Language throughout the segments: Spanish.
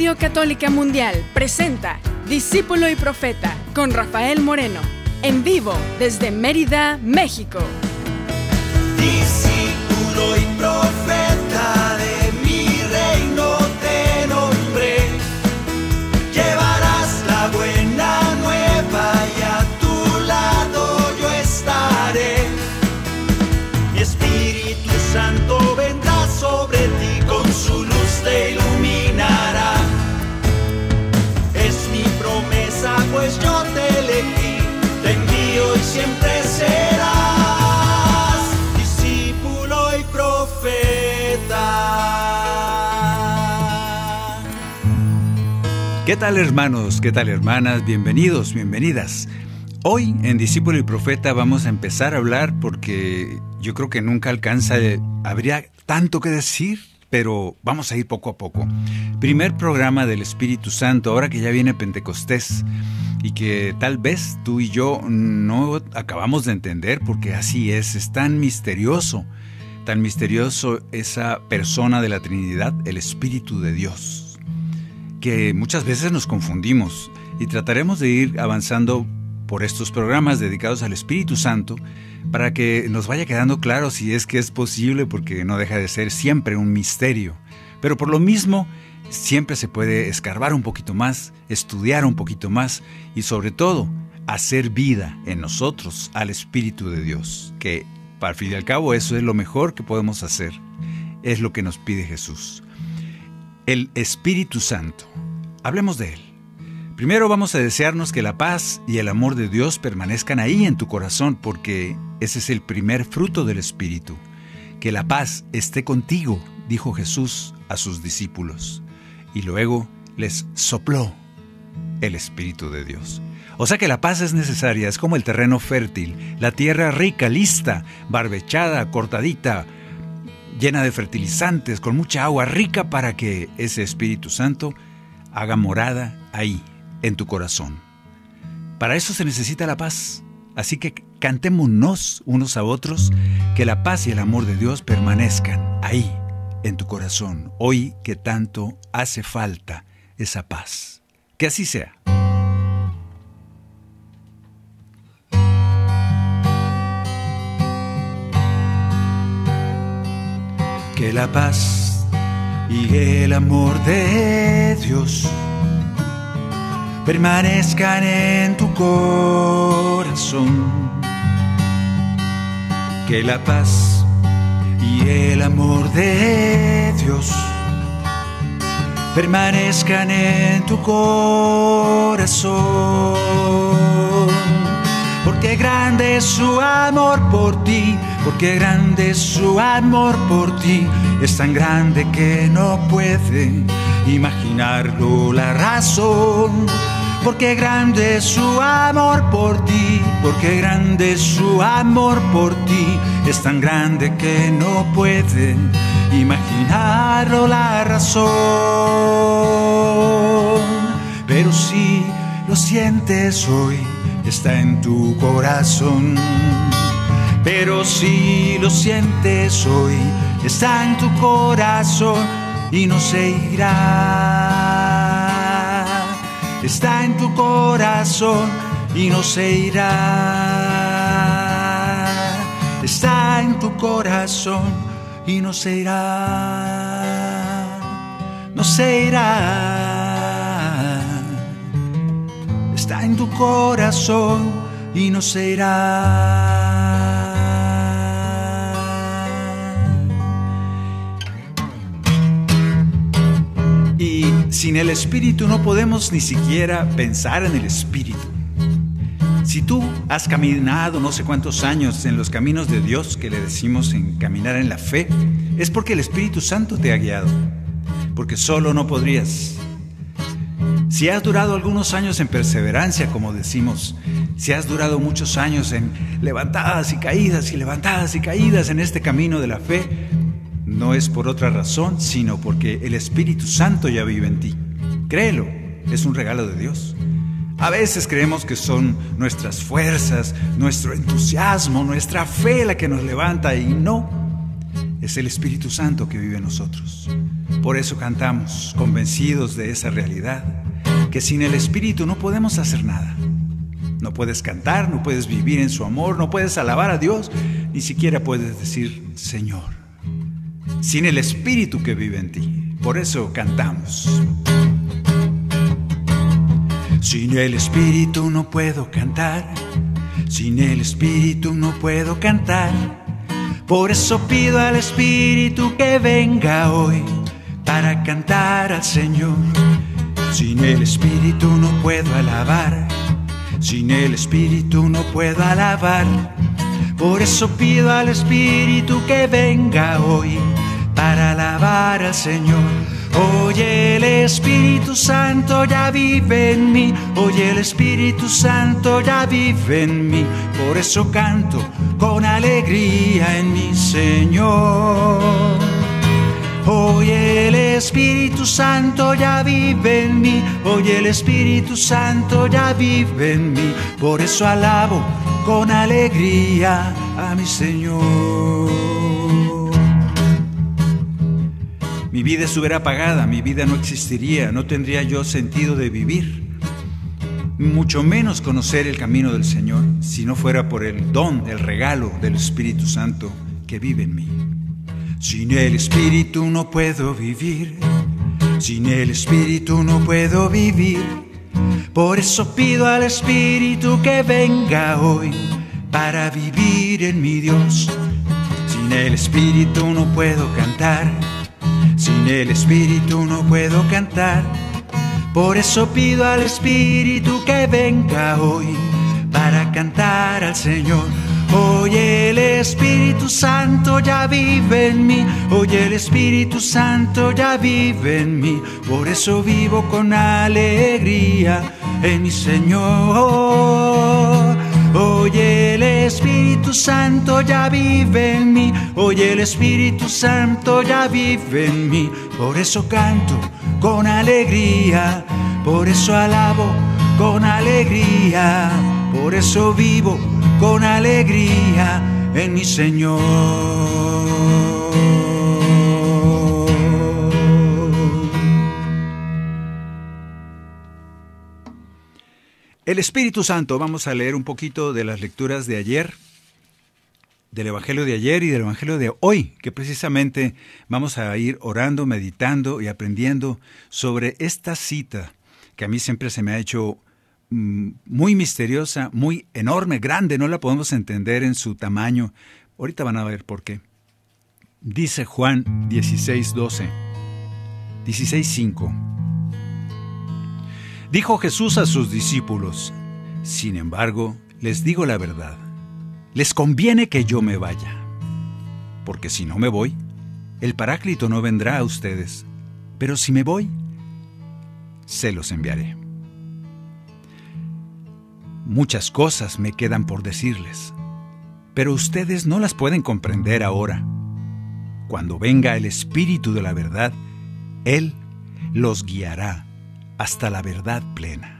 Radio Católica Mundial presenta Discípulo y Profeta con Rafael Moreno, en vivo desde Mérida, México. Discípulo y profeta de mi reino te nombré, llevarás la buena nueva y a tu lado yo estaré. Mi Espíritu Santo vendrá sobre ti, con su luz te iluminará. Es mi promesa, pues yo te elegí, te envío y siempre serás discípulo y profeta. ¿Qué tal, hermanos? ¿Qué tal, hermanas? Bienvenidos, bienvenidas. Hoy en Discípulo y Profeta vamos a empezar a hablar porque yo creo que nunca habría tanto que decir, pero vamos a ir poco a poco. Primer programa del Espíritu Santo, ahora que ya viene Pentecostés, y que tal vez tú y yo no acabamos de entender, porque así es tan misterioso esa persona de la Trinidad, el Espíritu de Dios, que muchas veces nos confundimos, y trataremos de ir avanzando por estos programas dedicados al Espíritu Santo para que nos vaya quedando claro si es que es posible, porque no deja de ser siempre un misterio. Pero por lo mismo, siempre se puede escarbar un poquito más, estudiar un poquito más y sobre todo, hacer vida en nosotros al Espíritu de Dios, que al fin y al cabo eso es lo mejor que podemos hacer, es lo que nos pide Jesús. El Espíritu Santo, hablemos de él. Primero vamos a desearnos que la paz y el amor de Dios permanezcan ahí en tu corazón, porque ese es el primer fruto del Espíritu. Que la paz esté contigo, dijo Jesús a sus discípulos, y luego les sopló el Espíritu de Dios. O sea que la paz es necesaria, es como el terreno fértil, la tierra rica, lista, barbechada, cortadita, llena de fertilizantes, con mucha agua rica para que ese Espíritu Santo haga morada ahí, en tu corazón. Para eso se necesita la paz. Así que cantémonos unos a otros que la paz y el amor de Dios permanezcan ahí, en tu corazón, hoy que tanto hace falta esa paz. Que así sea. Que la paz y el amor de Dios permanezcan en tu corazón. Que la paz y el amor de Dios permanezcan en tu corazón. Porque grande es su amor por ti, porque grande es su amor por ti. Es tan grande que no puede imaginarlo la razón. Porque grande es su amor por ti, porque grande es su amor por ti. Es tan grande que no puede imaginarlo la razón. Pero si lo sientes hoy, está en tu corazón. Pero si lo sientes hoy, está en tu corazón y no se irá. Está en tu corazón y no se irá. Está en tu corazón y no se irá. No se irá. Está en tu corazón y no se irá. Y sin el Espíritu no podemos ni siquiera pensar en el Espíritu. Si tú has caminado no sé cuántos años en los caminos de Dios, que le decimos en caminar en la fe, es porque el Espíritu Santo te ha guiado, porque solo no podrías. Si has durado algunos años en perseverancia, como decimos, si has durado muchos años en levantadas y caídas en este camino de la fe, no es por otra razón, sino porque el Espíritu Santo ya vive en ti. Créelo, es un regalo de Dios. A veces creemos que son nuestras fuerzas, nuestro entusiasmo, nuestra fe la que nos levanta, y no, es el Espíritu Santo que vive en nosotros. Por eso cantamos, convencidos de esa realidad, que sin el Espíritu no podemos hacer nada. No puedes cantar, no puedes vivir en su amor, no puedes alabar a Dios, ni siquiera puedes decir Señor. Sin el Espíritu que vive en ti. Por eso cantamos. Sin el Espíritu no puedo cantar, sin el Espíritu no puedo cantar. Por eso pido al Espíritu que venga hoy para cantar al Señor. Sin el Espíritu no puedo alabar, sin el Espíritu no puedo alabar. Por eso pido al Espíritu que venga hoy para alabar al Señor. Hoy el Espíritu Santo ya vive en mí, hoy el Espíritu Santo ya vive en mí. Por eso canto con alegría en mi Señor. Hoy el Espíritu Santo ya vive en mí, hoy el Espíritu Santo ya vive en mí. Por eso alabo con alegría a mi Señor. Mi vida estuviera apagada, mi vida no existiría, no tendría yo sentido de vivir, mucho menos conocer el camino del Señor, si no fuera por el don, el regalo del Espíritu Santo que vive en mí. Sin el Espíritu no puedo vivir, sin el Espíritu no puedo vivir. Por eso pido al Espíritu que venga hoy para vivir en mi Dios. Sin el Espíritu no puedo cantar, sin el Espíritu no puedo cantar. Por eso pido al Espíritu que venga hoy para cantar al Señor. Hoy el Espíritu Santo ya vive en mí, hoy el Espíritu Santo ya vive en mí. Por eso vivo con alegría en mi Señor. Hoy el Espíritu Santo ya vive en mí, hoy el Espíritu Santo ya vive en mí. Por eso canto con alegría, por eso alabo con alegría, por eso vivo con alegría en mi Señor. El Espíritu Santo, vamos a leer un poquito de las lecturas de ayer, del Evangelio de ayer y del Evangelio de hoy, que precisamente vamos a ir orando, meditando y aprendiendo sobre esta cita que a mí siempre se me ha hecho muy misteriosa, muy enorme, grande, no la podemos entender en su tamaño. Ahorita van a ver por qué. Dice Juan 16:5. Dijo Jesús a sus discípulos: sin embargo, les digo la verdad, les conviene que yo me vaya, porque si no me voy, el Paráclito no vendrá a ustedes, pero si me voy, se los enviaré. Muchas cosas me quedan por decirles, pero ustedes no las pueden comprender ahora. Cuando venga el Espíritu de la verdad, Él los guiará hasta la verdad plena.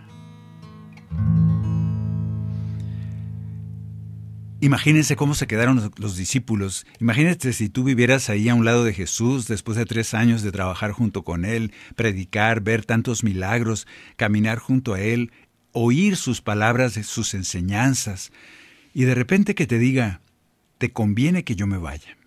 Imagínense cómo se quedaron los discípulos. Imagínate si tú vivieras ahí a un lado de Jesús después de 3 años de trabajar junto con Él, predicar, ver tantos milagros, caminar junto a Él, oír sus palabras, sus enseñanzas, y de repente que te diga: te conviene que yo me vaya.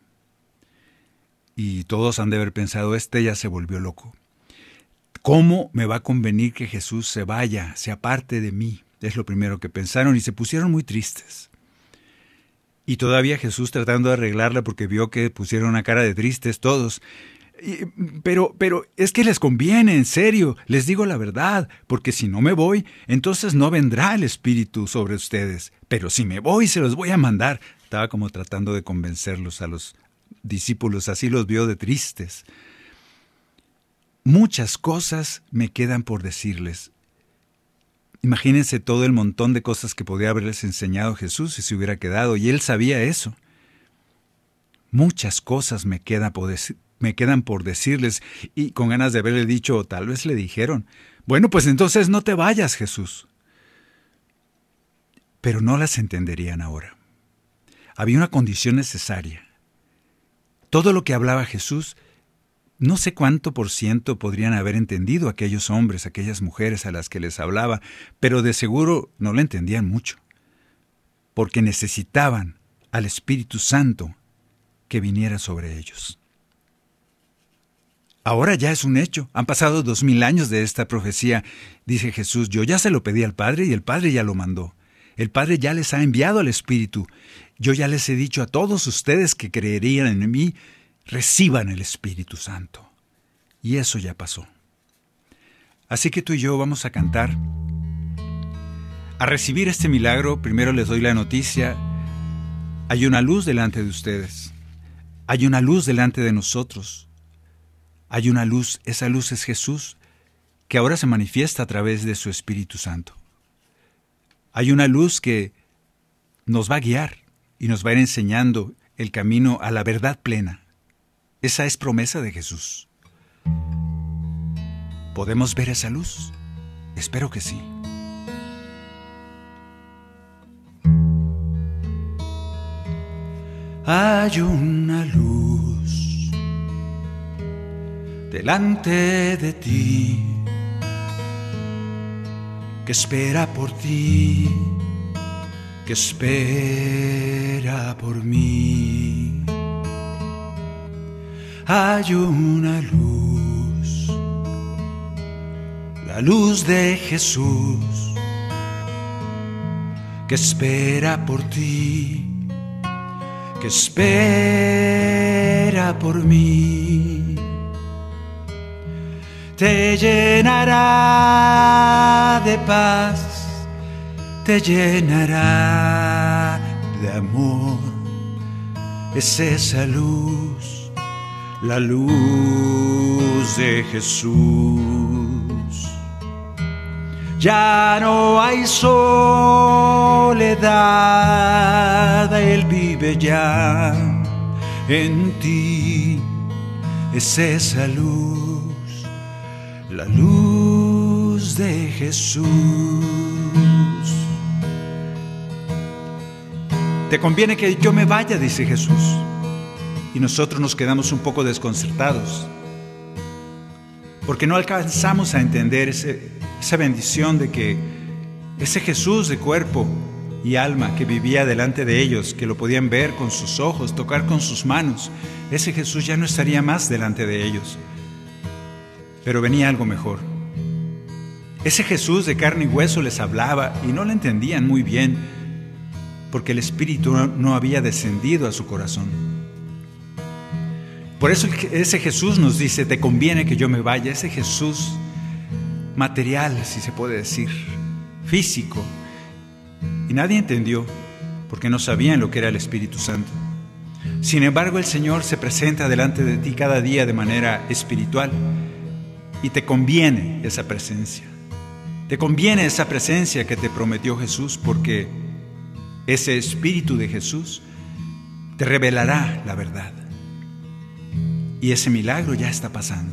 Y todos han de haber pensado: este ya se volvió loco. ¿Cómo me va a convenir que Jesús se vaya, se aparte de mí? Es lo primero que pensaron y se pusieron muy tristes. Y todavía Jesús tratando de arreglarla porque vio que pusieron una cara de tristes todos. Pero es que les conviene, en serio, les digo la verdad, porque si no me voy, entonces no vendrá el Espíritu sobre ustedes. Pero si me voy, se los voy a mandar. Estaba como tratando de convencerlos a los discípulos, así los vio de tristes. Muchas cosas me quedan por decirles. Imagínense todo el montón de cosas que podía haberles enseñado Jesús si se hubiera quedado, y Él sabía eso. Muchas cosas me quedan por decirles, y con ganas de haberle dicho, o tal vez le dijeron: bueno, pues entonces no te vayas, Jesús. Pero no las entenderían ahora. Había una condición necesaria. Todo lo que hablaba Jesús No sé cuánto por ciento podrían haber entendido aquellos hombres, aquellas mujeres a las que les hablaba, pero de seguro no lo entendían mucho, porque necesitaban al Espíritu Santo que viniera sobre ellos. Ahora ya es un hecho. Han pasado 2000 años de esta profecía. Dice Jesús, yo ya se lo pedí al Padre y el Padre ya lo mandó. El Padre ya les ha enviado al Espíritu. Yo ya les he dicho a todos ustedes que creerían en mí, reciban el Espíritu Santo. Y eso ya pasó. Así que tú y yo vamos a cantar. A recibir este milagro, primero les doy la noticia. Hay una luz delante de ustedes. Hay una luz delante de nosotros. Hay una luz, esa luz es Jesús, que ahora se manifiesta a través de su Espíritu Santo. Hay una luz que nos va a guiar y nos va a ir enseñando el camino a la verdad plena. Esa es promesa de Jesús. ¿Podemos ver esa luz? Espero que sí. Hay una luz delante de ti que espera por ti, que espera por mí. Hay una luz, la luz de Jesús, que espera por ti, que espera por mí. Te llenará de paz, te llenará de amor. Es esa luz, la luz de Jesús. Ya no hay soledad, Él vive ya en ti. Es esa luz, la luz de Jesús. Te conviene que yo me vaya, dice Jesús. Y nosotros nos quedamos un poco desconcertados, porque no alcanzamos a entender esa bendición de que ese Jesús de cuerpo y alma que vivía delante de ellos, que lo podían ver con sus ojos, tocar con sus manos, ese Jesús ya no estaría más delante de ellos. Pero venía algo mejor. Ese Jesús de carne y hueso les hablaba y no lo entendían muy bien, porque el Espíritu no había descendido a su corazón. Por eso ese Jesús nos dice, te conviene que yo me vaya. Ese Jesús material, si se puede decir, físico. Y nadie entendió, porque no sabían lo que era el Espíritu Santo. Sin embargo, el Señor se presenta delante de ti cada día de manera espiritual. Y te conviene esa presencia. Te conviene esa presencia que te prometió Jesús, porque ese Espíritu de Jesús te revelará la verdad. Y ese milagro ya está pasando.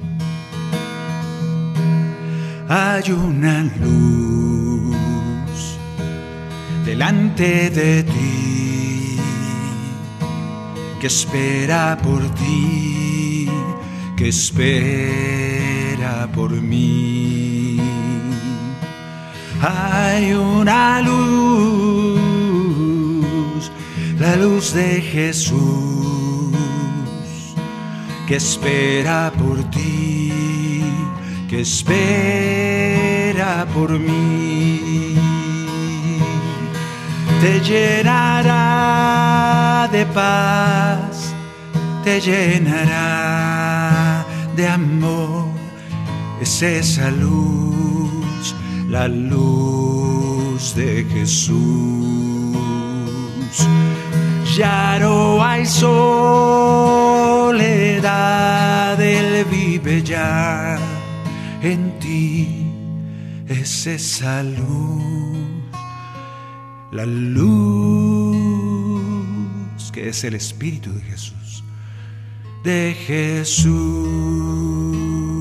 Hay una luz delante de ti que espera por ti, que espera por mí. Hay una luz, la luz de Jesús, que espera por ti, que espera por mí. Te llenará de paz, te llenará de amor. Es esa luz, la luz de Jesús. Ya no hay soledad, Él vive ya en ti. Es esa luz, la luz que es el Espíritu de Jesús, de Jesús.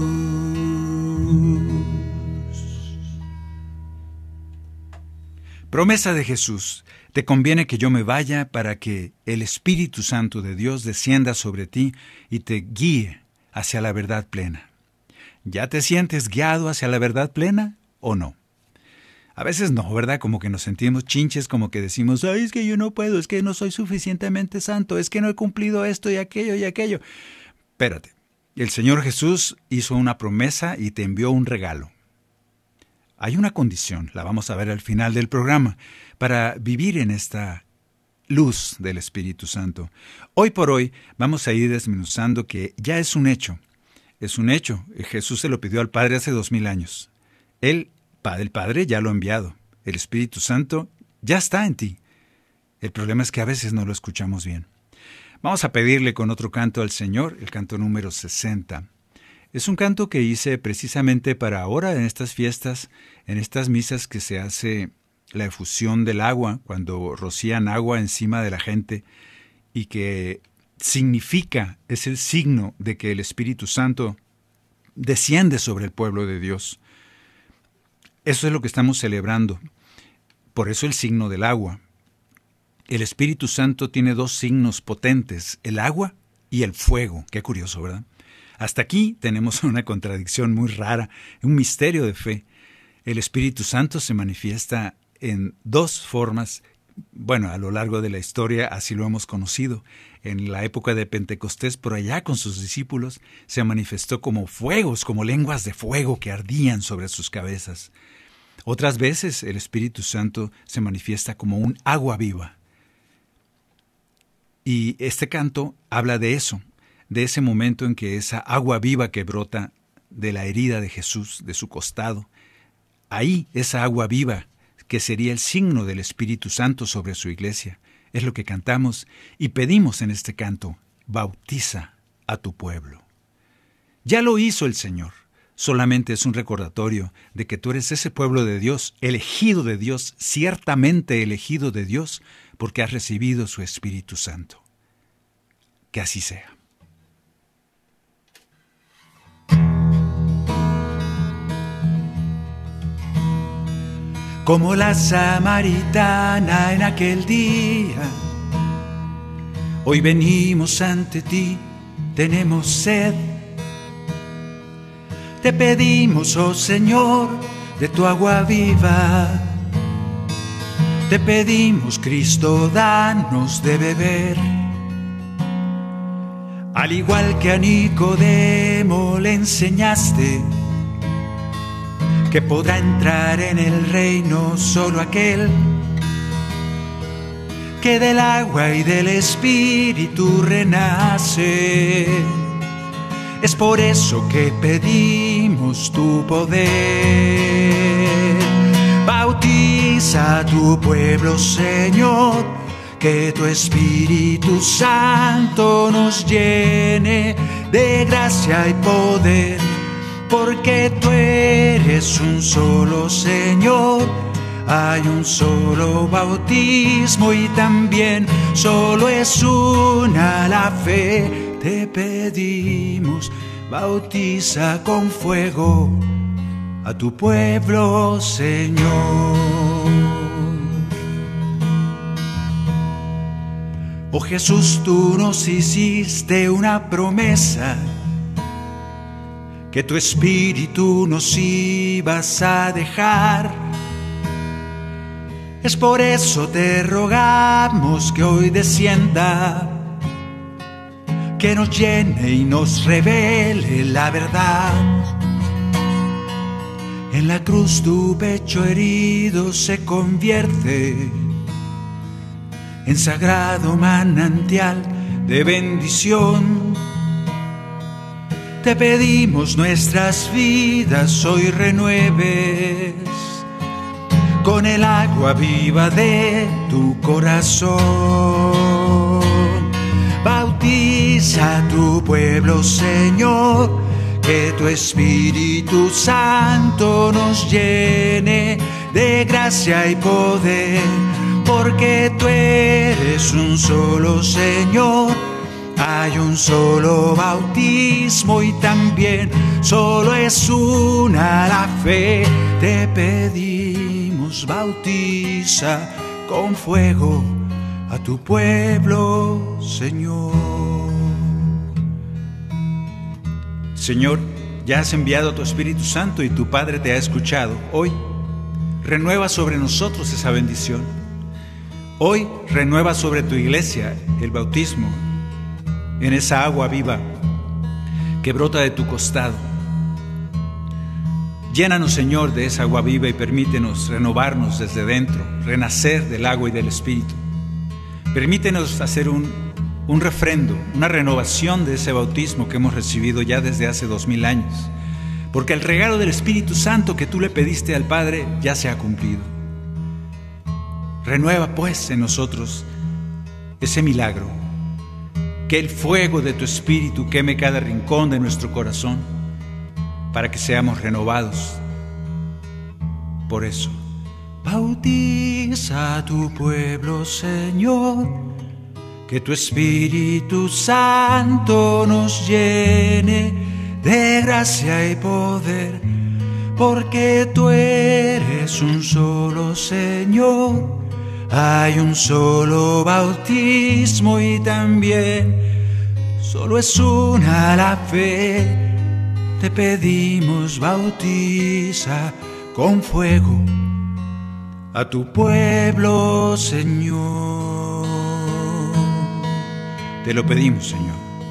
Promesa de Jesús. Te conviene que yo me vaya para que el Espíritu Santo de Dios descienda sobre ti y te guíe hacia la verdad plena. ¿Ya te sientes guiado hacia la verdad plena o no? A veces no, ¿verdad? Como que nos sentimos chinches, como que decimos, ay, es que yo no puedo, es que no soy suficientemente santo, es que no he cumplido esto y aquello y aquello. Espérate, el Señor Jesús hizo una promesa y te envió un regalo. Hay una condición, la vamos a ver al final del programa, para vivir en esta luz del Espíritu Santo. Hoy por hoy vamos a ir desmenuzando que ya es un hecho. Es un hecho. Jesús se lo pidió al Padre hace 2000 años. El Padre ya lo ha enviado. El Espíritu Santo ya está en ti. El problema es que a veces no lo escuchamos bien. Vamos a pedirle con otro canto al Señor, el canto número 60. Es un canto que hice precisamente para ahora en estas fiestas, en estas misas que se hace la efusión del agua, cuando rocían agua encima de la gente, y que significa, es el signo de que el Espíritu Santo desciende sobre el pueblo de Dios. Eso es lo que estamos celebrando. Por eso el signo del agua. El Espíritu Santo tiene dos signos potentes, el agua y el fuego. Qué curioso, ¿verdad? Hasta aquí tenemos una contradicción muy rara, un misterio de fe. El Espíritu Santo se manifiesta en dos formas. Bueno, a lo largo de la historia así lo hemos conocido. En la época de Pentecostés, por allá con sus discípulos, se manifestó como fuegos, como lenguas de fuego que ardían sobre sus cabezas. Otras veces el Espíritu Santo se manifiesta como un agua viva. Y este canto habla de eso, de ese momento en que esa agua viva que brota de la herida de Jesús, de su costado, ahí esa agua viva que sería el signo del Espíritu Santo sobre su iglesia, es lo que cantamos y pedimos en este canto, bautiza a tu pueblo. Ya lo hizo el Señor, solamente es un recordatorio de que tú eres ese pueblo de Dios, elegido de Dios, ciertamente elegido de Dios, porque has recibido su Espíritu Santo. Que así sea. Como la samaritana en aquel día, hoy venimos ante ti, tenemos sed. Te pedimos, oh Señor, de tu agua viva. Te pedimos, Cristo, danos de beber. Al igual que a Nicodemo le enseñaste que podrá entrar en el reino solo aquel que del agua y del Espíritu renace. Es por eso que pedimos tu poder. Bautiza a tu pueblo, Señor, que tu Espíritu Santo nos llene de gracia y poder. Porque tú eres un solo Señor, hay un solo bautismo y también solo es una la fe. Te pedimos, bautiza con fuego a tu pueblo, Señor. Oh Jesús, tú nos hiciste una promesa, que tu Espíritu nos ibas a dejar. Es por eso te rogamos que hoy descienda, que nos llene y nos revele la verdad. En la cruz tu pecho herido se convierte en sagrado manantial de bendición. Te pedimos nuestras vidas hoy renueves con el agua viva de tu corazón. Bautiza a tu pueblo, Señor, que tu Espíritu Santo nos llene de gracia y poder, porque tú eres un solo Señor. Hay un solo bautismo y también solo es una la fe. Te pedimos, bautiza con fuego a tu pueblo, Señor. Señor, ya has enviado a tu Espíritu Santo y tu Padre te ha escuchado. Hoy renueva sobre nosotros esa bendición. Hoy renueva sobre tu iglesia el bautismo en esa agua viva que brota de tu costado. Llénanos, Señor, de esa agua viva y permítenos renovarnos desde dentro, renacer del agua y del Espíritu. Permítenos hacer un refrendo, una renovación de ese bautismo que hemos recibido ya desde hace 2000 años. Porque el regalo del Espíritu Santo que tú le pediste al Padre ya se ha cumplido. Renueva pues en nosotros ese milagro. Que el fuego de tu Espíritu queme cada rincón de nuestro corazón para que seamos renovados. Por eso, bautiza a tu pueblo, Señor, que tu Espíritu Santo nos llene de gracia y poder, porque tú eres un solo Señor, hay un solo bautismo y también solo es una la fe. Te pedimos, bautiza con fuego a tu pueblo, Señor. Te lo pedimos, Señor.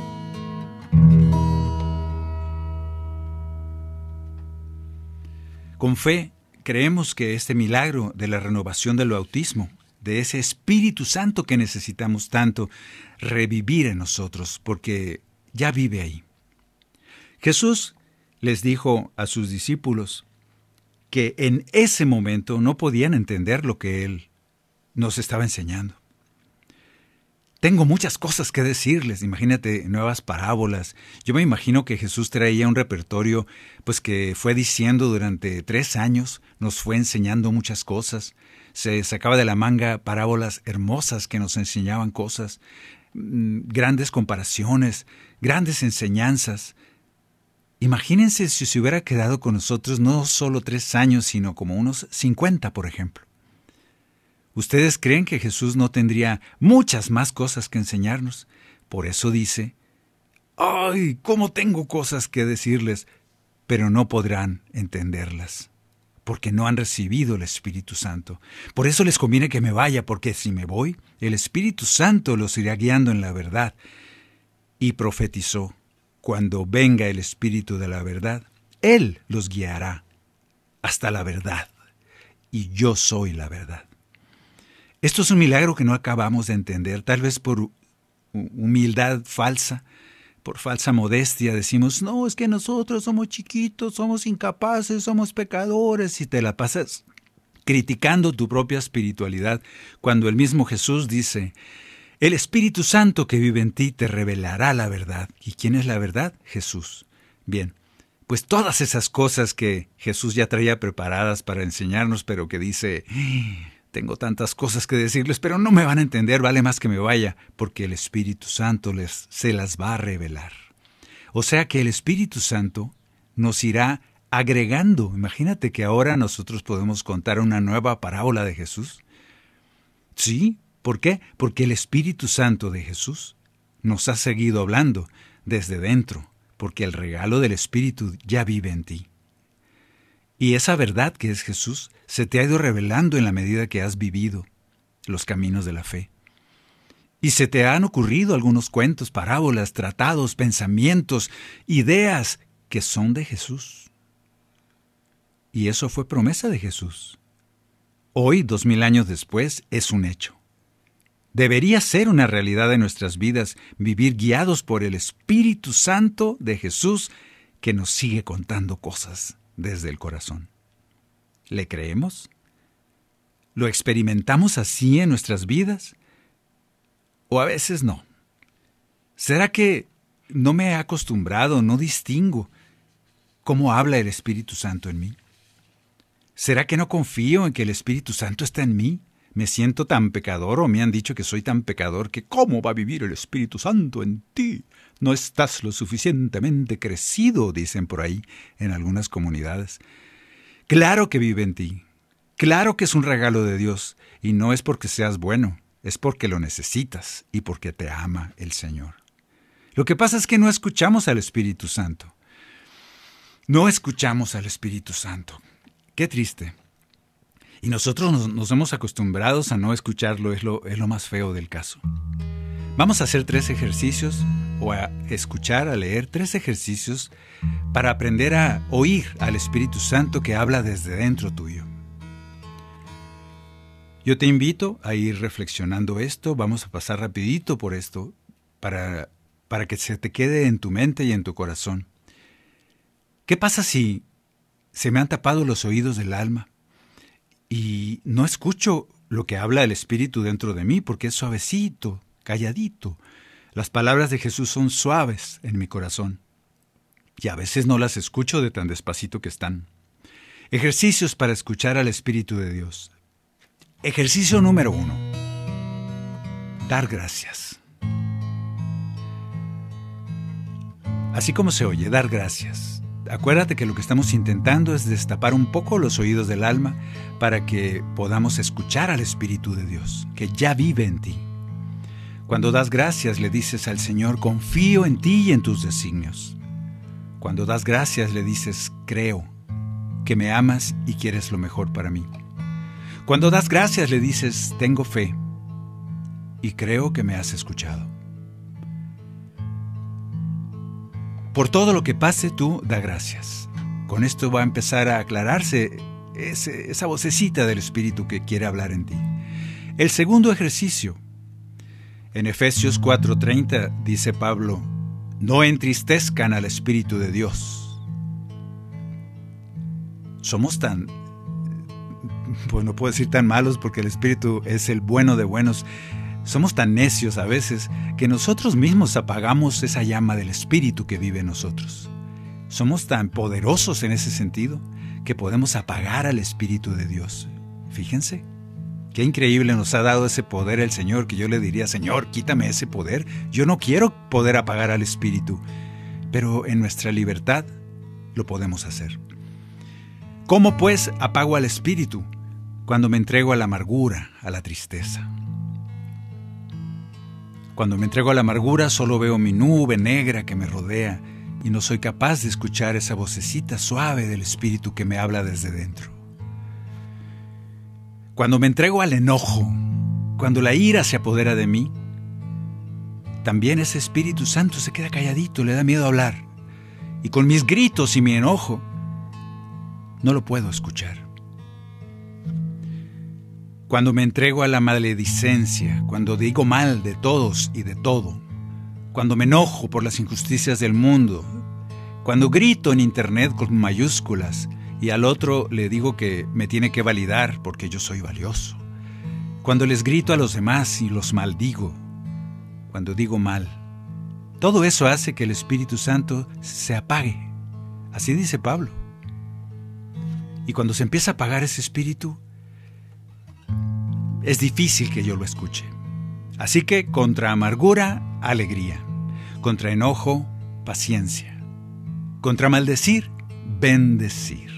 Con fe creemos que este milagro de la renovación del bautismo, de ese Espíritu Santo que necesitamos tanto revivir en nosotros, porque ya vive ahí. Jesús les dijo a sus discípulos que en ese momento no podían entender lo que Él nos estaba enseñando. Tengo muchas cosas que decirles, imagínate, nuevas parábolas. Yo me imagino que Jesús traía un repertorio pues que fue diciendo durante 3 años, nos fue enseñando muchas cosas. Se sacaba de la manga parábolas hermosas que nos enseñaban cosas, grandes comparaciones, grandes enseñanzas. Imagínense si se hubiera quedado con nosotros no solo 3 años, sino como unos 50, por ejemplo. ¿Ustedes creen que Jesús no tendría muchas más cosas que enseñarnos? Por eso dice, ¡ay, cómo tengo cosas que decirles! Pero no podrán entenderlas, porque no han recibido el Espíritu Santo. Por eso les conviene que me vaya, porque si me voy, el Espíritu Santo los irá guiando en la verdad. Y profetizó, cuando venga el Espíritu de la verdad, Él los guiará hasta la verdad, y yo soy la verdad. Esto es un milagro que no acabamos de entender, tal vez por humildad falsa, por falsa modestia. Decimos, no, es que nosotros somos chiquitos, somos incapaces, somos pecadores, y te la pasas criticando tu propia espiritualidad, cuando el mismo Jesús dice, el Espíritu Santo que vive en ti te revelará la verdad. ¿Y quién es la verdad? Jesús. Bien, pues todas esas cosas que Jesús ya traía preparadas para enseñarnos, pero que dice, tengo tantas cosas que decirles, pero no me van a entender, vale más que me vaya, porque el Espíritu Santo se las va a revelar. O sea que el Espíritu Santo nos irá agregando. Imagínate que ahora nosotros podemos contar una nueva parábola de Jesús. Sí, ¿por qué? Porque el Espíritu Santo de Jesús nos ha seguido hablando desde dentro, porque el regalo del Espíritu ya vive en ti. Y esa verdad que es Jesús se te ha ido revelando en la medida que has vivido los caminos de la fe. Y se te han ocurrido algunos cuentos, parábolas, tratados, pensamientos, ideas que son de Jesús. Y eso fue promesa de Jesús. Hoy, 2000 años después, es un hecho. Debería ser una realidad de nuestras vidas, vivir guiados por el Espíritu Santo de Jesús que nos sigue contando cosas desde el corazón. ¿Le creemos? ¿Lo experimentamos así en nuestras vidas? ¿O a veces no? ¿Será que no me he acostumbrado, no distingo cómo habla el Espíritu Santo en mí? ¿Será que no confío en que el Espíritu Santo está en mí? ¿Me siento tan pecador o me han dicho que soy tan pecador que cómo va a vivir el Espíritu Santo en ti? No estás lo suficientemente crecido, dicen por ahí en algunas comunidades. Claro que vive en ti. Claro que es un regalo de Dios y no es porque seas bueno, es porque lo necesitas y porque te ama el Señor. Lo que pasa es que no escuchamos al Espíritu Santo. No escuchamos al Espíritu Santo. Qué triste. Y nosotros nos hemos acostumbrado a no escucharlo, es lo más feo del caso. Vamos a hacer 3 ejercicios, o a escuchar, a leer 3 ejercicios para aprender a oír al Espíritu Santo que habla desde dentro tuyo. Yo te invito a ir reflexionando esto, vamos a pasar rapidito por esto para que se te quede en tu mente y en tu corazón. ¿Qué pasa si se me han tapado los oídos del alma y no escucho lo que habla el Espíritu dentro de mí porque es suavecito, calladito? Las palabras de Jesús son suaves en mi corazón y a veces no las escucho de tan despacito que están. Ejercicios para escuchar al Espíritu de Dios. Ejercicio número 1. Dar gracias. Así como se oye, dar gracias. Acuérdate que lo que estamos intentando es destapar un poco los oídos del alma para que podamos escuchar al Espíritu de Dios, que ya vive en ti. Cuando das gracias le dices al Señor, confío en ti y en tus designios. Cuando das gracias le dices, creo que me amas y quieres lo mejor para mí. Cuando das gracias le dices, tengo fe y creo que me has escuchado. Por todo lo que pase, tú da gracias. Con esto va a empezar a aclararse esa vocecita del Espíritu que quiere hablar en ti. El segundo ejercicio. En Efesios 4:30 dice Pablo, no entristezcan al Espíritu de Dios. Somos tan, pues no puedo decir tan malos porque el Espíritu es el bueno de buenos. Somos tan necios a veces que nosotros mismos apagamos esa llama del Espíritu que vive en nosotros. Somos tan poderosos en ese sentido que podemos apagar al Espíritu de Dios. Fíjense, qué increíble nos ha dado ese poder el Señor, que yo le diría, Señor, quítame ese poder. Yo no quiero poder apagar al Espíritu, pero en nuestra libertad lo podemos hacer. ¿Cómo pues apago al Espíritu? Cuando me entrego a la amargura, a la tristeza. Cuando me entrego a la amargura solo veo mi nube negra que me rodea y no soy capaz de escuchar esa vocecita suave del Espíritu que me habla desde dentro. Cuando me entrego al enojo, cuando la ira se apodera de mí, también ese Espíritu Santo se queda calladito, le da miedo hablar. Y con mis gritos y mi enojo, no lo puedo escuchar. Cuando me entrego a la maledicencia, cuando digo mal de todos y de todo, cuando me enojo por las injusticias del mundo, cuando grito en internet con mayúsculas y al otro le digo que me tiene que validar porque yo soy valioso, cuando les grito a los demás y los maldigo, cuando digo mal, todo eso hace que el Espíritu Santo se apague. Así dice Pablo. Y cuando se empieza a apagar ese Espíritu, es difícil que yo lo escuche. Así que contra amargura, alegría. Contra enojo, paciencia. Contra maldecir, bendecir.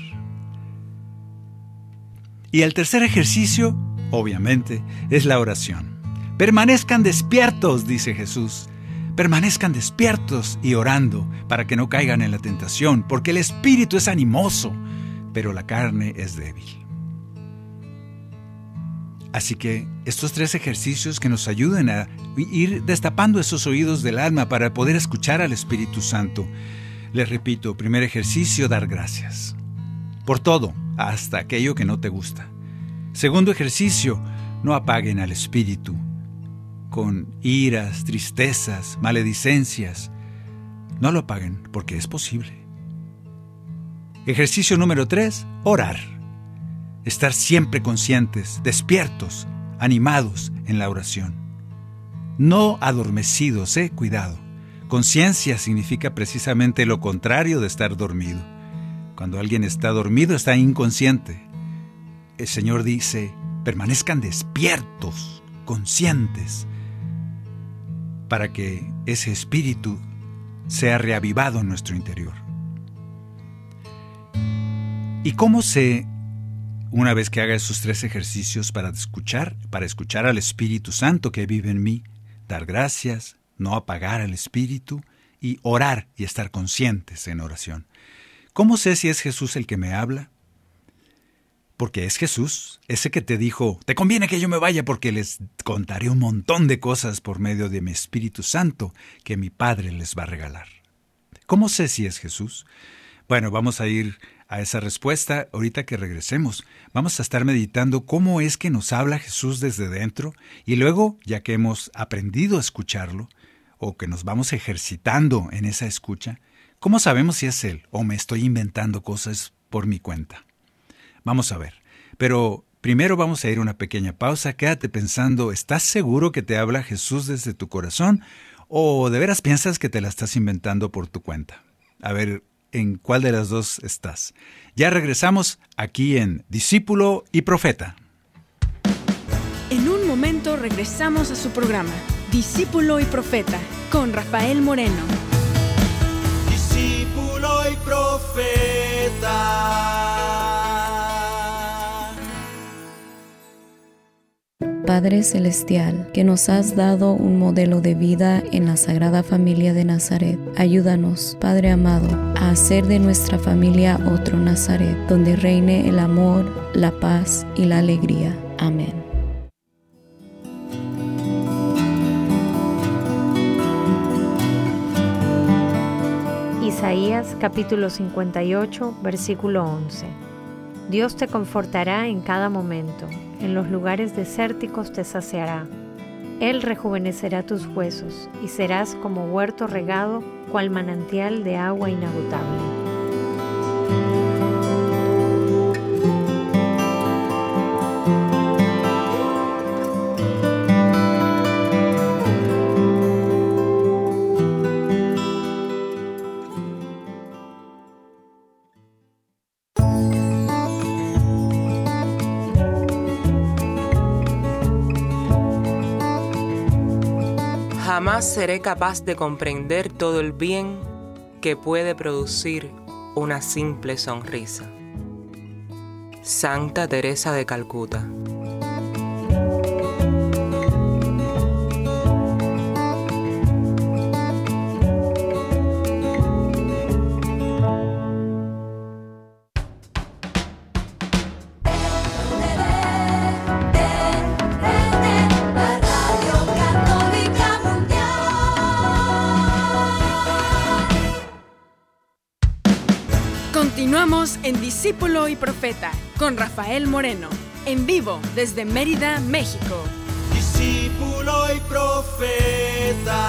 Y el tercer ejercicio, obviamente, es la oración. Permanezcan despiertos, dice Jesús. Permanezcan despiertos y orando para que no caigan en la tentación, porque el espíritu es animoso, pero la carne es débil. Así que estos 3 ejercicios que nos ayuden a ir destapando esos oídos del alma para poder escuchar al Espíritu Santo. Les repito, primer ejercicio, dar gracias. Por todo, hasta aquello que no te gusta. Segundo ejercicio, no apaguen al Espíritu con iras, tristezas, maledicencias. No lo apaguen porque es posible. Ejercicio número 3, orar. Estar siempre conscientes, despiertos, animados en la oración. No adormecidos, cuidado. Conciencia significa precisamente lo contrario de estar dormido. Cuando alguien está dormido, está inconsciente. El Señor dice, permanezcan despiertos, conscientes, para que ese espíritu sea reavivado en nuestro interior. ¿Y cómo una vez que haga esos 3 ejercicios para escuchar al Espíritu Santo que vive en mí, dar gracias, no apagar al Espíritu y orar y estar conscientes en oración? ¿Cómo sé si es Jesús el que me habla? Porque es Jesús, ese que te dijo, te conviene que yo me vaya porque les contaré un montón de cosas por medio de mi Espíritu Santo que mi Padre les va a regalar. ¿Cómo sé si es Jesús? Bueno, vamos a ir a esa respuesta ahorita que regresemos. Vamos a estar meditando cómo es que nos habla Jesús desde dentro y luego, ya que hemos aprendido a escucharlo o que nos vamos ejercitando en esa escucha, ¿cómo sabemos si es Él o me estoy inventando cosas por mi cuenta? Vamos a ver, pero primero vamos a ir a una pequeña pausa. Quédate pensando, ¿estás seguro que te habla Jesús desde tu corazón o de veras piensas que te la estás inventando por tu cuenta? A ver, ¿en cuál de las dos estás? Ya regresamos aquí en Discípulo y Profeta. En un momento regresamos a su programa, Discípulo y Profeta, con Rafael Moreno. Discípulo y Profeta. Padre Celestial, que nos has dado un modelo de vida en la Sagrada Familia de Nazaret, ayúdanos, Padre amado, a hacer de nuestra familia otro Nazaret, donde reine el amor, la paz y la alegría. Amén. Isaías capítulo 58, versículo 11. Dios te confortará en cada momento, en los lugares desérticos te saciará. Él rejuvenecerá tus huesos, y serás como huerto regado, cual manantial de agua inagotable. Jamás seré capaz de comprender todo el bien que puede producir una simple sonrisa. Santa Teresa de Calcuta. Continuamos en Discípulo y Profeta con Rafael Moreno, en vivo desde Mérida, México. Discípulo y Profeta.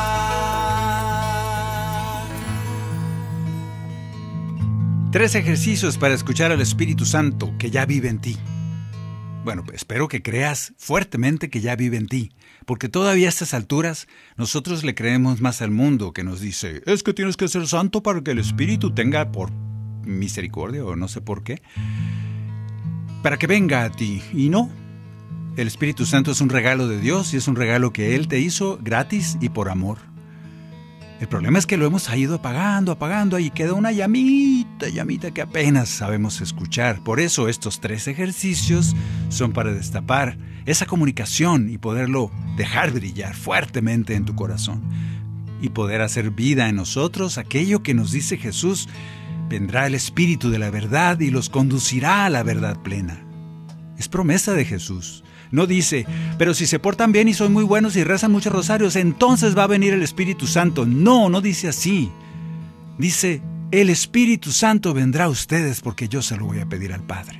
Tres ejercicios para escuchar al Espíritu Santo que ya vive en ti. Bueno, espero que creas fuertemente que ya vive en ti, porque todavía a estas alturas nosotros le creemos más al mundo que nos dice, es que tienes que ser santo para que el Espíritu tenga por misericordia o no sé por qué, para que venga a ti. Y no, el Espíritu Santo es un regalo de Dios y es un regalo que Él te hizo gratis y por amor. El problema es que lo hemos ido apagando, y queda una llamita que apenas sabemos escuchar. Por eso estos tres ejercicios son para destapar esa comunicación y poderlo dejar brillar fuertemente en tu corazón y poder hacer vida en nosotros aquello que nos dice Jesús. Vendrá el Espíritu de la verdad y los conducirá a la verdad plena. Es promesa de Jesús. No dice, pero si se portan bien y son muy buenos y rezan muchos rosarios, entonces va a venir el Espíritu Santo. No dice así. Dice, el Espíritu Santo vendrá a ustedes porque yo se lo voy a pedir al Padre.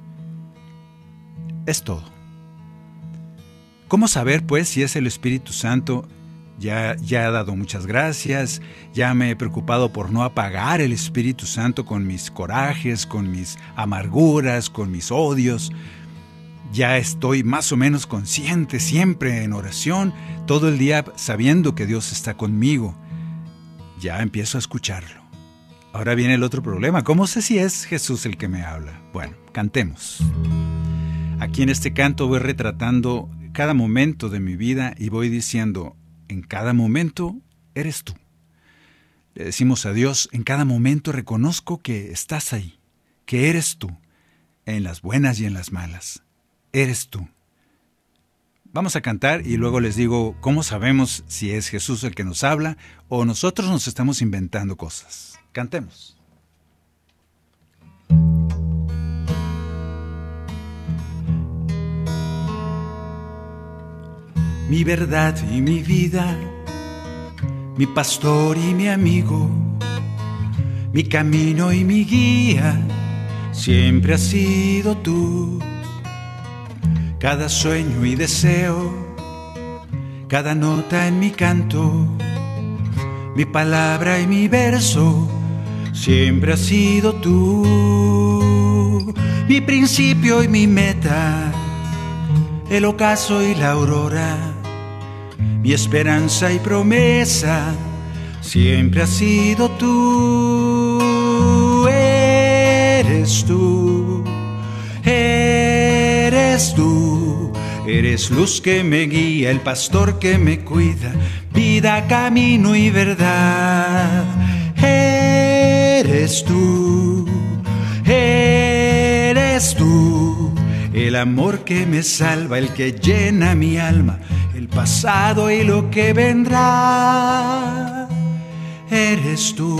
Es todo. ¿Cómo saber, pues, si es el Espíritu Santo? Ya he dado muchas gracias, ya me he preocupado por no apagar el Espíritu Santo con mis corajes, con mis amarguras, con mis odios. Ya estoy más o menos consciente, siempre en oración, todo el día sabiendo que Dios está conmigo. Ya empiezo a escucharlo. Ahora viene el otro problema, ¿cómo sé si es Jesús el que me habla? Bueno, cantemos. Aquí en este canto voy retratando cada momento de mi vida y voy diciendo, en cada momento eres tú. Le decimos a Dios, en cada momento reconozco que estás ahí, que eres tú, en las buenas y en las malas. Eres tú. Vamos a cantar y luego les digo cómo sabemos si es Jesús el que nos habla o nosotros nos estamos inventando cosas. Cantemos. mi verdad y mi vida, mi pastor y mi amigo, mi camino y mi guía, siempre has sido tú. Cada sueño y deseo, cada nota en mi canto, mi palabra y mi verso, siempre has sido tú. Mi principio y mi meta, el ocaso y la aurora, mi esperanza y promesa, siempre has sido tú. Eres tú, eres tú, eres luz que me guía, el pastor que me cuida, vida, camino y verdad. Eres tú, eres tú, el amor que me salva, el que llena mi alma, el pasado y lo que vendrá. Eres tú.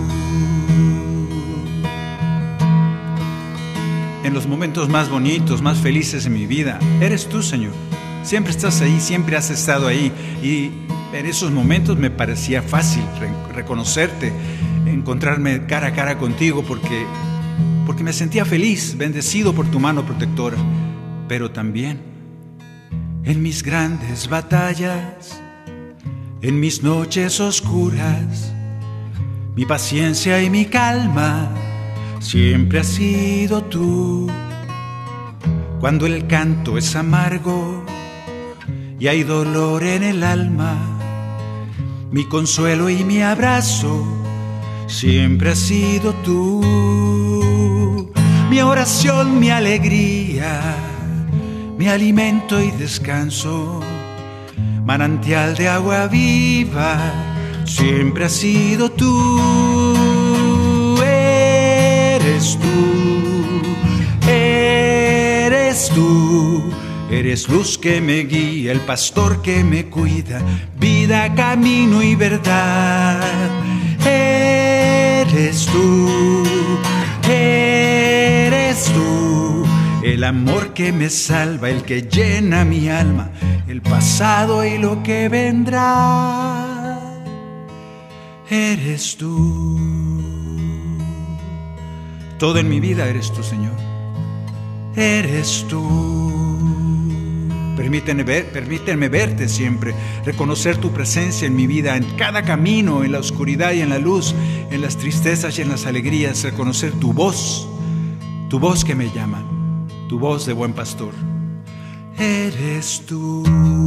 En los momentos más bonitos, más felices de mi vida, eres tú, Señor. Siempre estás ahí, siempre has estado ahí. Y en esos momentos me parecía fácil reconocerte, encontrarme cara a cara contigo, porque me sentía feliz, bendecido por tu mano protectora. Pero también en mis grandes batallas, en mis noches oscuras, mi paciencia y mi calma, siempre has sido tú. Cuando el canto es amargo y hay dolor en el alma, mi consuelo y mi abrazo, siempre has sido tú. Mi oración, mi alegría, mi alimento y descanso, manantial de agua viva, siempre has sido tú. Eres tú, eres tú, eres luz que me guía, el pastor que me cuida, vida, camino y verdad. Eres tú, eres tú, el amor que me salva, el que llena mi alma, el pasado y lo que vendrá. Eres tú. Todo en mi vida eres tú, Señor. Eres tú. Permíteme verte siempre, reconocer tu presencia en mi vida, en cada camino, en la oscuridad y en la luz, en las tristezas y en las alegrías, reconocer tu voz que me llama, tu voz de buen pastor. Eres tú.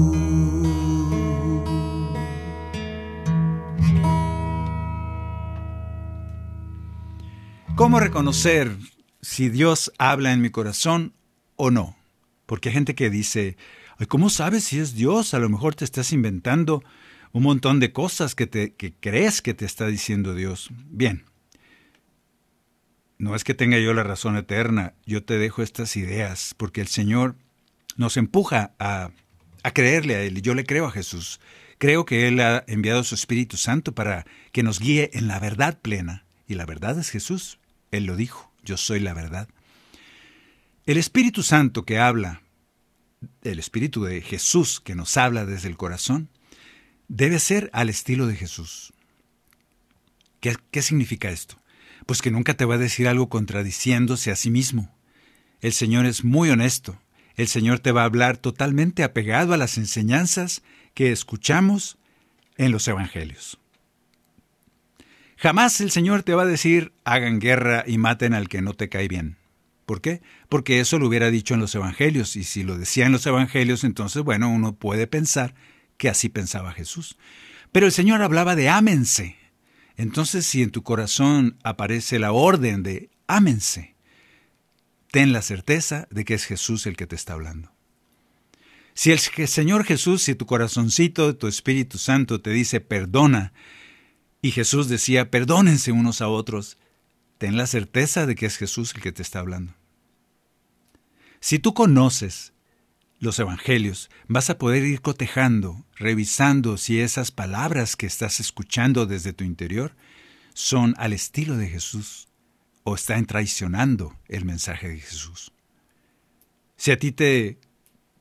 ¿Cómo reconocer si Dios habla en mi corazón o no? Porque hay gente que dice, ¿cómo sabes si es Dios? A lo mejor te estás inventando un montón de cosas que crees que te está diciendo Dios. Bien, no es que tenga yo la razón eterna, yo te dejo estas ideas, porque el Señor nos empuja a creerle a Él, y yo le creo a Jesús. Creo que Él ha enviado su Espíritu Santo para que nos guíe en la verdad plena, y la verdad es Jesús. Él lo dijo, yo soy la verdad. El Espíritu Santo que habla, el Espíritu de Jesús que nos habla desde el corazón, debe ser al estilo de Jesús. ¿Qué significa esto? Pues que nunca te va a decir algo contradiciéndose a sí mismo. El Señor es muy honesto. El Señor te va a hablar totalmente apegado a las enseñanzas que escuchamos en los Evangelios. Jamás el Señor te va a decir, hagan guerra y maten al que no te cae bien. ¿Por qué? Porque eso lo hubiera dicho en los Evangelios, y si lo decía en los Evangelios, entonces, bueno, uno puede pensar que así pensaba Jesús. Pero el Señor hablaba de ámense. Entonces, si en tu corazón aparece la orden de ámense, ten la certeza de que es Jesús el que te está hablando. Si el Señor Jesús, si tu corazoncito, tu Espíritu Santo te dice perdona, y Jesús decía perdónense unos a otros, ten la certeza de que es Jesús el que te está hablando. Si tú conoces los Evangelios, vas a poder ir cotejando, revisando si esas palabras que estás escuchando desde tu interior son al estilo de Jesús o están traicionando el mensaje de Jesús. Si a ti te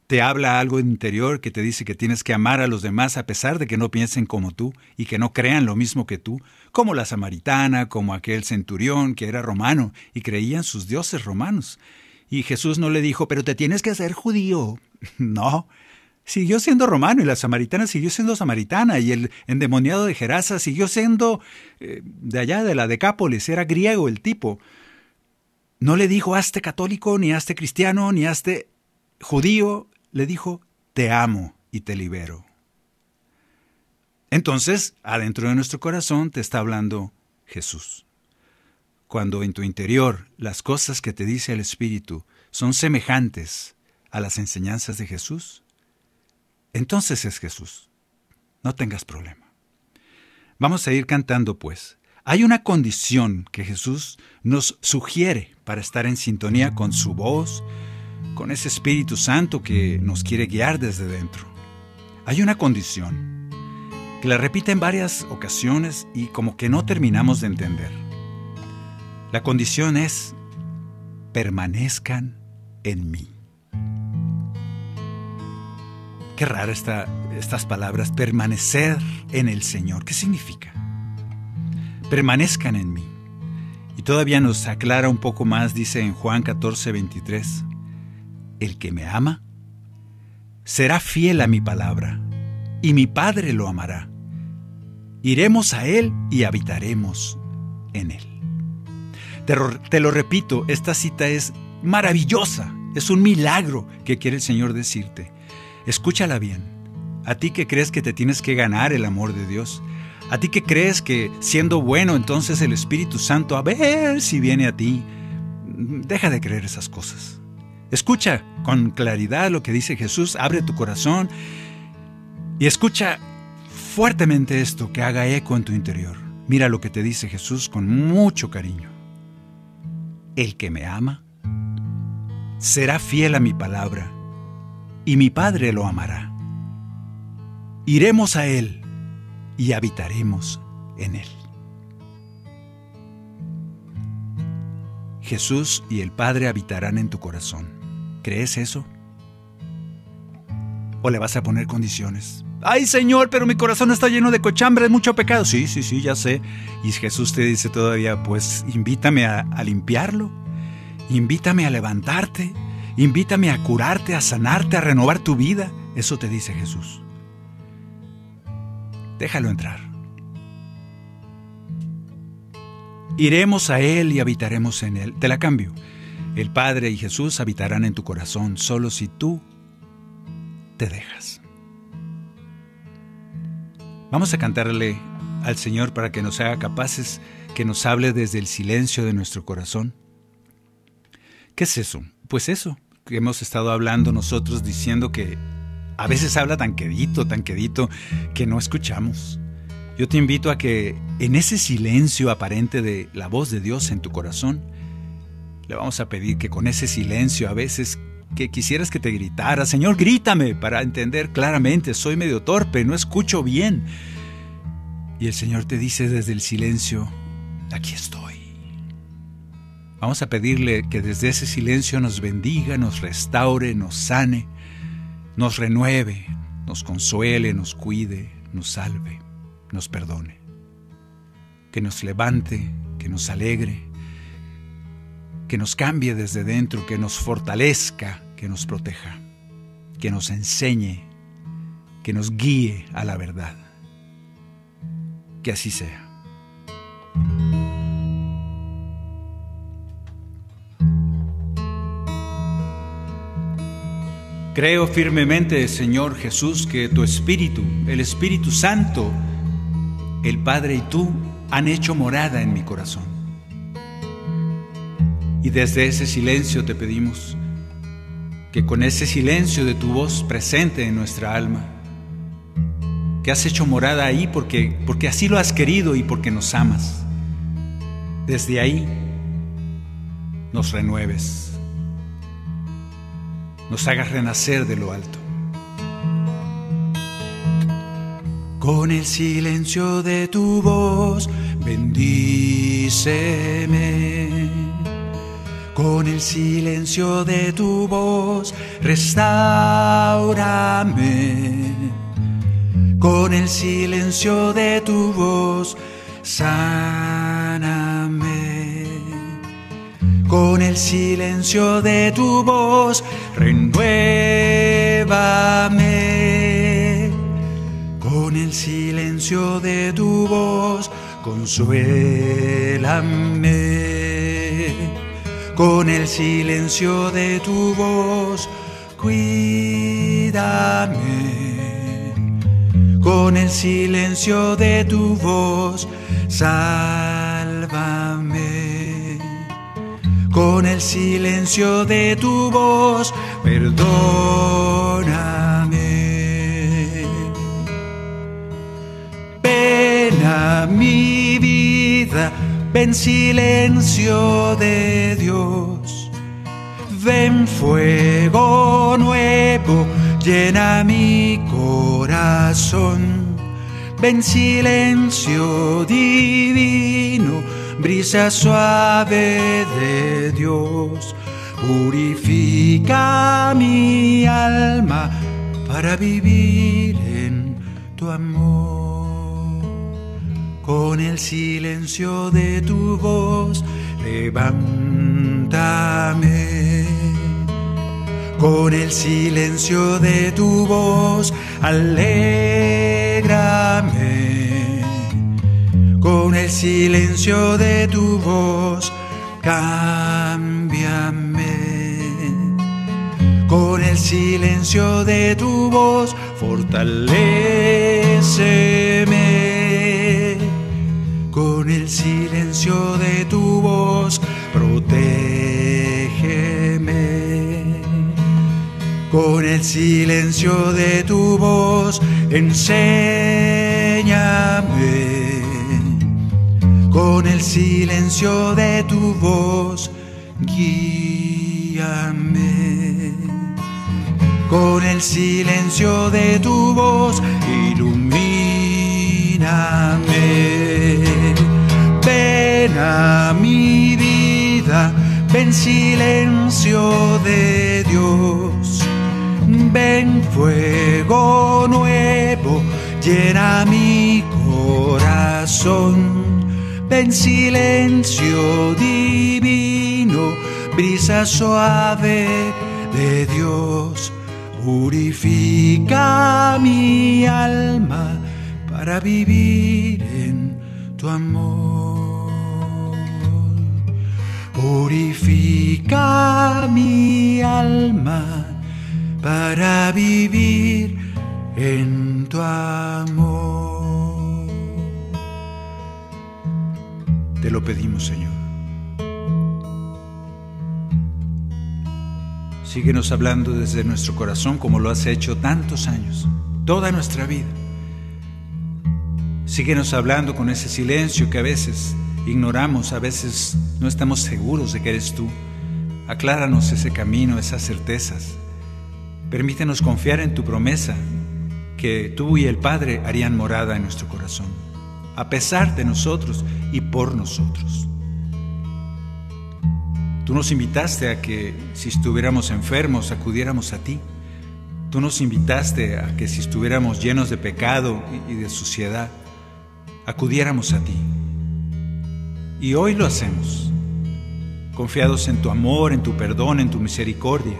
te habla algo interior que te dice que tienes que amar a los demás a pesar de que no piensen como tú y que no crean lo mismo que tú, como la samaritana, como aquel centurión que era romano y creía en sus dioses romanos. Y Jesús no le dijo, pero te tienes que hacer judío. No, siguió siendo romano y la samaritana siguió siendo samaritana y el endemoniado de Gerasa siguió siendo de allá de la Decápolis, era griego el tipo. No le dijo, hazte católico, ni hazte cristiano, ni hazte judío. Le dijo, te amo y te libero. Entonces, adentro de nuestro corazón te está hablando Jesús. Cuando en tu interior las cosas que te dice el Espíritu son semejantes a las enseñanzas de Jesús, entonces es Jesús. No tengas problema. Vamos a ir cantando pues. Hay una condición que Jesús nos sugiere para estar en sintonía con su voz, con ese Espíritu Santo que nos quiere guiar desde dentro. Hay una condición que la repite en varias ocasiones y como que no terminamos de entender. La condición es, permanezcan en mí. Qué rara estas palabras, permanecer en el Señor. ¿Qué significa? Permanezcan en mí. Y todavía nos aclara un poco más, dice en Juan 14:23, el que me ama será fiel a mi palabra, y mi Padre lo amará. Iremos a Él y habitaremos en Él. Te lo repito, esta cita es maravillosa, es un milagro que quiere el Señor decirte. Escúchala bien. A ti que crees que te tienes que ganar el amor de Dios, a ti que crees que siendo bueno entonces el Espíritu Santo a ver si viene a ti, deja de creer esas cosas. Escucha con claridad lo que dice Jesús, abre tu corazón y escucha fuertemente esto que haga eco en tu interior. Mira lo que te dice Jesús con mucho cariño. El que me ama será fiel a mi palabra y mi Padre lo amará. Iremos a Él y habitaremos en Él. Jesús y el Padre habitarán en tu corazón. ¿Crees eso? ¿O le vas a poner condiciones? ¡Ay, Señor, pero mi corazón está lleno de cochambre, mucho pecado! Sí, ya sé. Y Jesús te dice todavía, pues invítame a limpiarlo, invítame a levantarte, invítame a curarte, a sanarte, a renovar tu vida. Eso te dice Jesús. Déjalo entrar. Iremos a Él y habitaremos en Él. Te la cambio. El Padre y Jesús habitarán en tu corazón solo si tú te dejas. Vamos a cantarle al Señor para que nos haga capaces, que nos hable desde el silencio de nuestro corazón. ¿Qué es eso? Pues eso, que hemos estado hablando nosotros diciendo que a veces habla tan quedito que no escuchamos. Yo te invito a que en ese silencio aparente de la voz de Dios en tu corazón, le vamos a pedir que con ese silencio a veces que quisieras que te gritara, Señor, grítame para entender claramente, soy medio torpe, no escucho bien. Y el Señor te dice desde el silencio, aquí estoy. Vamos a pedirle que desde ese silencio nos bendiga, nos restaure, nos sane, nos renueve, nos consuele, nos cuide, nos salve, nos perdone. Que nos levante, que nos alegre, que nos cambie desde dentro, que nos fortalezca, que nos proteja, que nos enseñe, que nos guíe a la verdad. Que así sea. Creo firmemente, Señor Jesús, que tu Espíritu, el Espíritu Santo, el Padre y tú han hecho morada en mi corazón. Y desde ese silencio te pedimos que con ese silencio de tu voz presente en nuestra alma, que has hecho morada ahí porque así lo has querido y porque nos amas, desde ahí nos renueves, nos hagas renacer de lo alto. Con el silencio de tu voz, bendíceme. Con el silencio de tu voz, restáurame. Con el silencio de tu voz, sáname. Con el silencio de tu voz, renuévame. Con el silencio de tu voz, consuélame. Con el silencio de tu voz, cuídame. Con el silencio de tu voz, sálvame. Con el silencio de tu voz, perdóname. Ven a mi vida, ven silencio de Dios. Ven fuego nuevo, llena mi corazón. Ven silencio divino, brisa suave de Dios. Purifica mi alma para vivir en tu amor. Con el silencio de tu voz, levántame. Con el silencio de tu voz, alégrame. Con el silencio de tu voz, cámbiame. Con el silencio de tu voz, fortaléceme. Con el silencio de tu voz, protégeme. Con el silencio de tu voz, enséñame. Con el silencio de tu voz, guíame. Con el silencio de tu voz, ilumíname. Ven a mi vida, ven silencio de Dios. Ven fuego nuevo, llena mi corazón. Ven silencio divino, brisa suave de Dios. Purifica mi alma para vivir en tu amor. Purifica mi alma para vivir en tu amor. Te lo pedimos, Señor. Síguenos hablando desde nuestro corazón como lo has hecho tantos años, toda nuestra vida. Síguenos hablando con ese silencio que a veces ignoramos, a veces no estamos seguros de que eres tú. Acláranos ese camino, esas certezas. Permítenos confiar en tu promesa, que tú y el Padre harían morada en nuestro corazón, a pesar de nosotros y por nosotros. Tú nos invitaste a que si estuviéramos enfermos, acudiéramos a ti. Tú nos invitaste a que si estuviéramos llenos de pecado y de suciedad, acudiéramos a ti. Y hoy lo hacemos, confiados en tu amor, en tu perdón, en tu misericordia.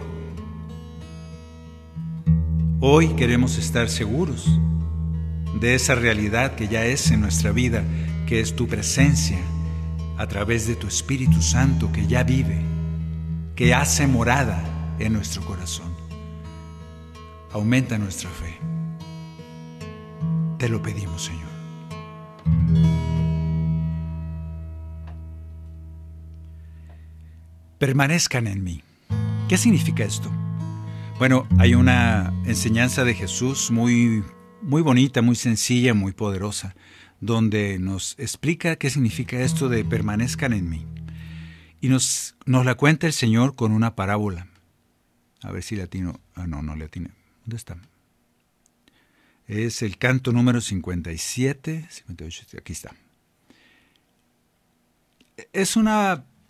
Hoy queremos estar seguros de esa realidad que ya es en nuestra vida, que es tu presencia a través de tu Espíritu Santo que ya vive, que hace morada en nuestro corazón. Aumenta nuestra fe. Te lo pedimos, Señor. Permanezcan en mí. ¿Qué significa esto? Bueno, hay una enseñanza de Jesús muy bonita, muy sencilla, muy poderosa, donde nos explica qué significa esto de permanezcan en mí. Y nos la cuenta el Señor con una parábola. A ver si le atino. No le atiné. ¿Dónde está? Es el canto número 57, 58, aquí está. Es una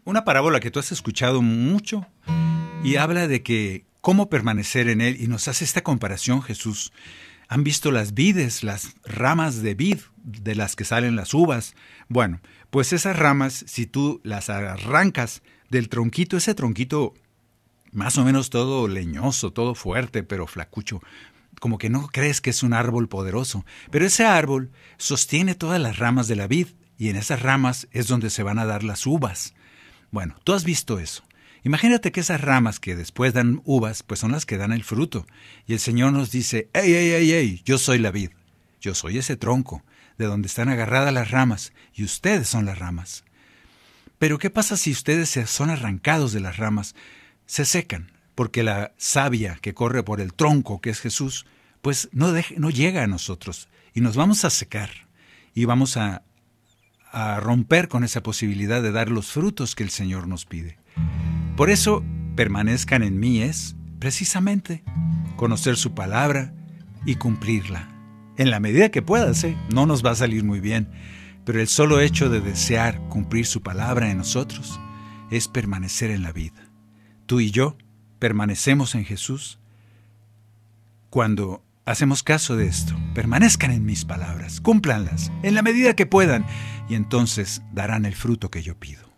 una parábola que tú has escuchado mucho y habla de que cómo permanecer en Él, y nos hace esta comparación Jesús. ¿Han visto las vides, las ramas de vid de las que salen las uvas? Bueno, pues esas ramas, si tú las arrancas del tronquito, ese tronquito más o menos todo leñoso, todo fuerte, pero flacucho, como que no crees que es un árbol poderoso, pero ese árbol sostiene todas las ramas de la vid, y en esas ramas es donde se van a dar las uvas. Bueno, tú has visto eso. Imagínate que esas ramas que después dan uvas, pues son las que dan el fruto. Y el Señor nos dice, ¡Ey! Yo soy la vid. Yo soy ese tronco, de donde están agarradas las ramas, y ustedes son las ramas. Pero ¿qué pasa si ustedes son arrancados de las ramas? Se secan, porque la savia que corre por el tronco, que es Jesús, pues no llega a nosotros, y nos vamos a secar, y vamos a romper con esa posibilidad de dar los frutos que el Señor nos pide. Por eso, permanezcan en mí es, precisamente, conocer su palabra y cumplirla. En la medida que puedas, no nos va a salir muy bien, pero el solo hecho de desear cumplir su palabra en nosotros es permanecer en la vida. Tú y yo permanecemos en Jesús cuando hacemos caso de esto. Permanezcan en mis palabras, cúmplanlas en la medida que puedan, y entonces darán el fruto que yo pido.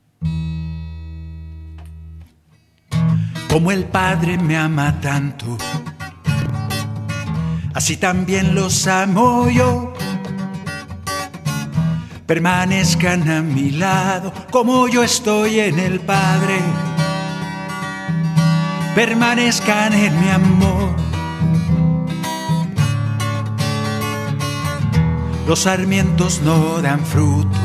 Como el Padre me ama tanto, así también los amo yo. Permanezcan a mi lado, como yo estoy en el Padre. Permanezcan en mi amor. Los sarmientos no dan fruto,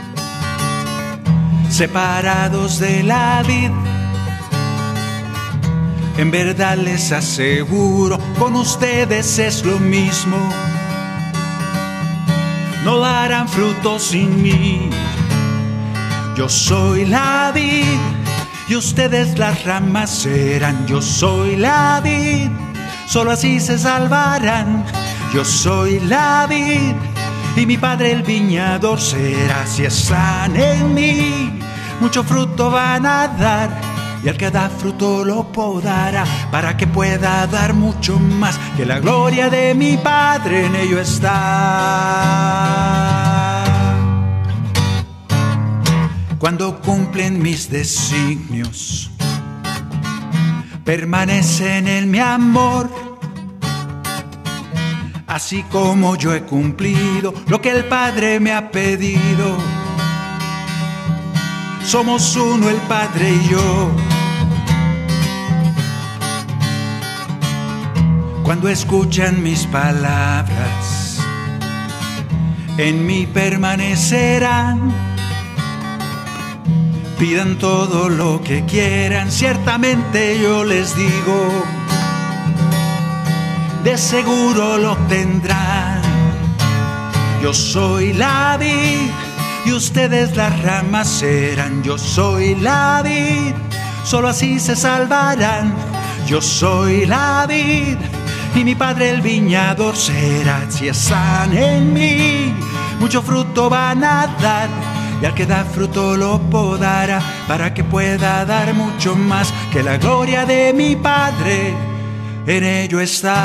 separados de la vid. En verdad les aseguro, con ustedes es lo mismo. No darán fruto sin mí. Yo soy la vid y ustedes las ramas serán. Yo soy la vid, solo así se salvarán. Yo soy la vid y mi Padre el viñador será. Si están en mí, mucho fruto van a dar. Y al que da fruto lo podará, para que pueda dar mucho más, que la gloria de mi Padre en ello está. Cuando cumplen mis designios, permanecen en mi amor, así como yo he cumplido lo que el Padre me ha pedido. Somos uno el Padre y yo. Cuando escuchan mis palabras, en mí permanecerán. Pidan todo lo que quieran, ciertamente yo les digo, de seguro lo obtendrán. Yo soy la vid y ustedes las ramas serán. Yo soy la vid, solo así se salvarán. Yo soy la vid y mi Padre el viñador será. Si están en mí, mucho fruto van a dar, y al que da fruto lo podará, para que pueda dar mucho más, que la gloria de mi Padre en ello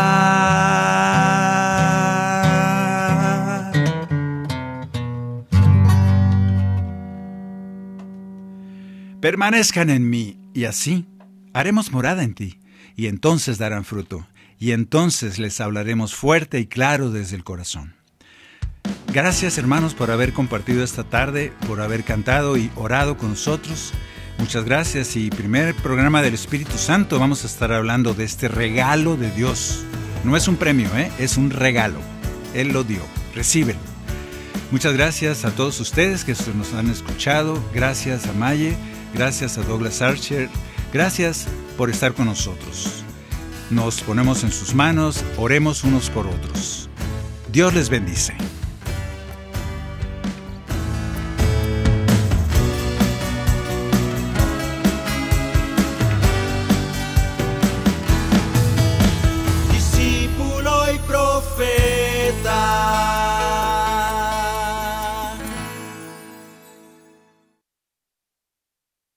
está. Permanezcan en mí, y así haremos morada en ti, y entonces darán fruto, y entonces les hablaremos fuerte y claro desde el corazón. Gracias, hermanos, por haber compartido esta tarde, por haber cantado y orado con nosotros. Muchas gracias. Y primer programa del Espíritu Santo, vamos a estar hablando de este regalo de Dios. No es un premio, es un regalo. Él lo dio, recíbelo. Muchas gracias a todos ustedes que nos han escuchado. Gracias a Maye, gracias a Douglas Archer. Gracias por estar con nosotros. Nos ponemos en sus manos, oremos unos por otros. Dios les bendice. Discípulo y profeta.